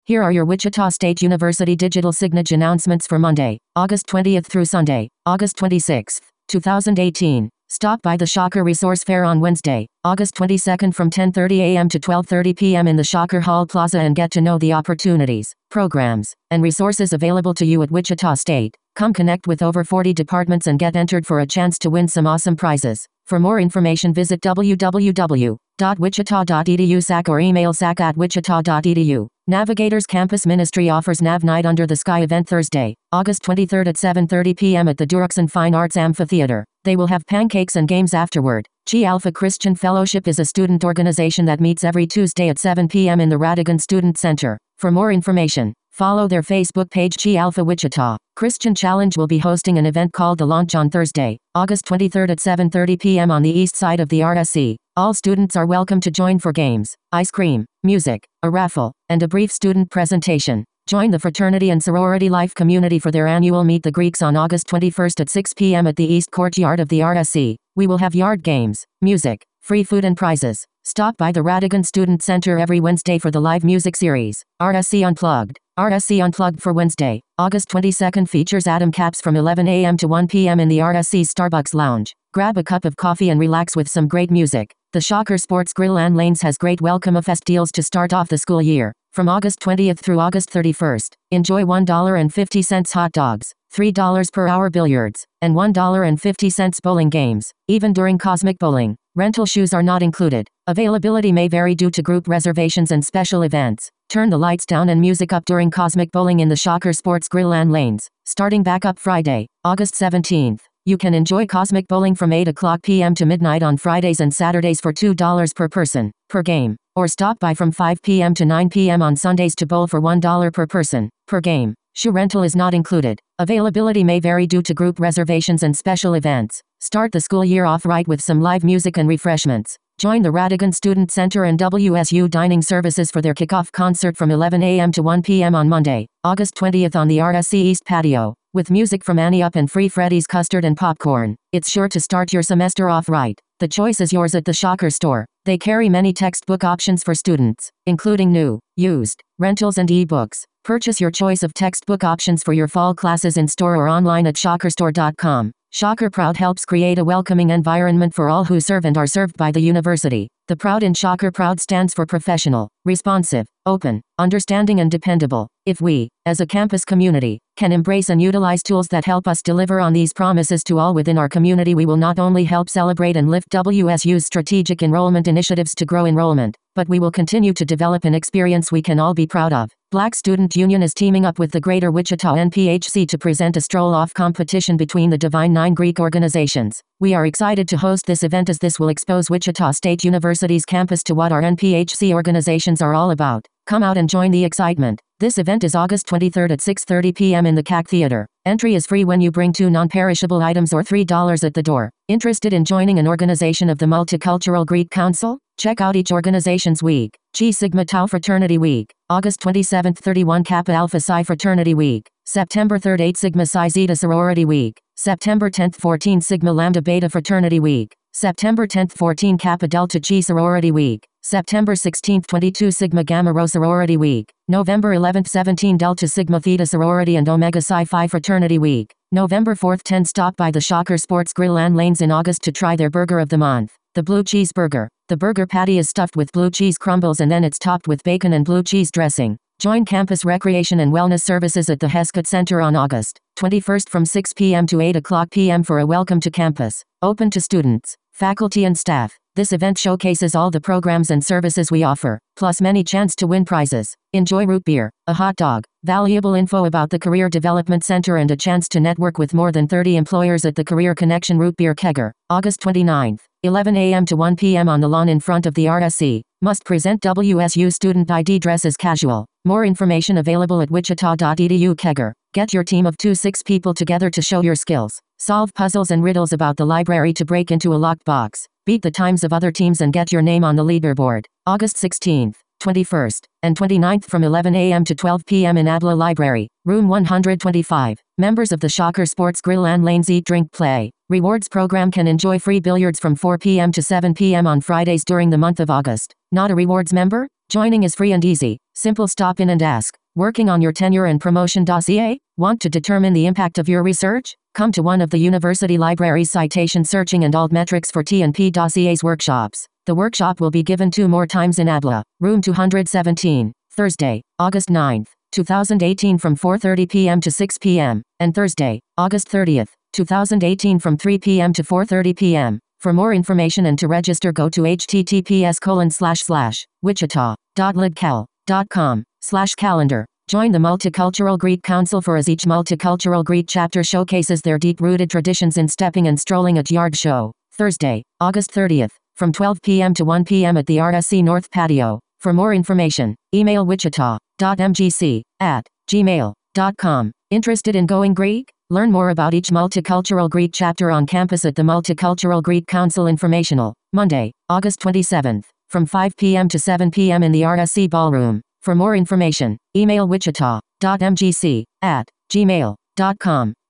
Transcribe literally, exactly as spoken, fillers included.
Here are your Wichita State University digital signage announcements for Monday, August twentieth through Sunday, August twenty-sixth, two thousand eighteen. Stop by the Shocker Resource Fair on Wednesday, August twenty-second from ten thirty a m to twelve thirty p m in the Shocker Hall Plaza and get to know the opportunities, programs, and resources available to you at Wichita State. Come connect with over forty departments and get entered for a chance to win some awesome prizes. For more information visit w w w dot wichita dot e d u S A C or email s a c at wichita dot e d u. Navigators Campus Ministry offers Nav Night Under the Sky event Thursday, August twenty-third at seven thirty p m at the Duroxen Fine Arts Amphitheater. They will have pancakes and games afterward. Chi Alpha Christian Fellowship is a student organization that meets every Tuesday at seven p m in the Radigan Student Center. For more information, follow their Facebook page Chi Alpha Wichita. Christian Challenge will be hosting an event called The Launch on Thursday, August twenty-third at seven thirty p m on the east side of the R S C. All students are welcome to join for games, ice cream, music, a raffle, and a brief student presentation. Join the fraternity and sorority life community for their annual Meet the Greeks on August twenty-first at six p m at the east courtyard of the R S C. We will have yard games, music, free food and prizes. Stop by the Radigan Student Center every Wednesday for the live music series, R S C Unplugged. R S C Unplugged for Wednesday, August twenty-second features Adam Caps from eleven a m to one p m in the R S C Starbucks Lounge. Grab a cup of coffee and relax with some great music. The Shocker Sports Grill and Lanes has great Welcome-a-Fest deals to start off the school year. From August twentieth through August thirty-first, enjoy one dollar and fifty cents hot dogs, three dollars per hour billiards, and one dollar and fifty cents bowling games, even during Cosmic Bowling. Rental shoes are not included. Availability may vary due to group reservations and special events. Turn the lights down and music up during Cosmic Bowling in the Shocker Sports Grill and Lanes. Starting back up Friday, August seventeenth. You can enjoy Cosmic Bowling from eight o'clock p m to midnight on Fridays and Saturdays for two dollars per person, per game. Or stop by from five p m to nine p m on Sundays to bowl for one dollar per person, per game. Shoe rental is not included. Availability may vary due to group reservations and special events. Start the school year off right with some live music and refreshments. Join the Radigan Student Center and W S U Dining Services for their kickoff concert from eleven a m to one p m on Monday, August twentieth on the R S C East patio, with music from Annie Up and free Freddy's custard and popcorn. It's sure to start your semester off right. The choice is yours at the Shocker store. They carry many textbook options for students, including new, used, rentals and e-books. Purchase your choice of textbook options for your fall classes in store or online at shocker store dot com. Shocker Proud helps create a welcoming environment for all who serve and are served by the university. The Proud in Shocker Proud stands for professional, responsive, open, understanding and dependable. If we, as a campus community, can embrace and utilize tools that help us deliver on these promises to all within our community, we will not only help celebrate and lift W S U's strategic enrollment initiatives to grow enrollment, but we will continue to develop an experience we can all be proud of. Black Student Union is teaming up with the Greater Wichita N P H C to present a stroll-off competition between the Divine Nine Greek organizations. We are excited to host this event as this will expose Wichita State University's campus to what our N P H C organizations are all about. Come out and join the excitement. This event is August twenty-third at six thirty p m in the C A C Theater. Entry is free when you bring two non-perishable items or three dollars at the door. Interested in joining an organization of the Multicultural Greek Council? Check out each organization's week. Chi Sigma Tau Fraternity Week, August twenty-seventh thirty-one Kappa Alpha Psi Fraternity Week, September third eight Sigma Psi Zeta Sorority Week, September tenth fourteen Sigma Lambda Beta Fraternity Week, September tenth fourteen Kappa Delta Chi Sorority Week, September sixteenth twenty-two Sigma Gamma Rho Sorority Week, November eleventh seventeen Delta Sigma Theta Sorority and Omega Psi Phi Fraternity Week, November fourth ten Stop by the Shocker Sports Grill and Lanes in August to try their burger of the month, the Blue Cheese Burger. The burger patty is stuffed with blue cheese crumbles and then it's topped with bacon and blue cheese dressing. Join Campus Recreation and Wellness Services at the Heskett Center on August twenty-first from six p m to eight o'clock p m for a welcome to campus, open to students, faculty and staff. This event showcases all the programs and services we offer, plus many chance to win prizes. Enjoy root beer, a hot dog, valuable info about the Career Development Center and a chance to network with more than thirty employers at the Career Connection Root Beer Kegger, August twenty-ninth, eleven a m to one p m on the lawn in front of the R S C. Must present W S U student I D dress as casual. More information available at wichita dot e d u Kegger. Get your team of two six people together to show your skills. Solve puzzles and riddles about the library to break into a locked box. Beat the times of other teams and get your name on the leaderboard. August sixteenth, twenty-first, and twenty-ninth from eleven a m to twelve p m in Abla Library, room one hundred twenty-five. Members of the Shocker Sports Grill and Lanes Eat Drink Play. Rewards program can enjoy free billiards from four p m to seven p m on Fridays during the month of August. Not a rewards member? Joining is free and easy. Simple stop in and ask. Working on your tenure and promotion dossier? Want to determine the impact of your research? Come to one of the university library's citation searching and altmetrics for T and P dossiers workshops. The workshop will be given two more times in Abla, room two hundred seventeen, Thursday, August ninth, two thousand eighteen from four thirty p m to six p m, and Thursday, August thirtieth, two thousand eighteen from three p m to four thirty p m For more information and to register, go to https colon slash slash wichita.lidcal.com slash calendar. Join the Multicultural Greek Council, for as each Multicultural Greek chapter showcases their deep-rooted traditions in stepping and strolling at Yard Show. Thursday, August thirtieth, from twelve p m to one p m at the R S C North Patio. For more information, email wichita.mgc at gmail dot com. Interested in going Greek? Learn more about each Multicultural Greek chapter on campus at the Multicultural Greek Council Informational, Monday, August twenty-seventh, from five p m to seven p m in the R S C Ballroom. For more information, email wichita.mgc at gmail dot com.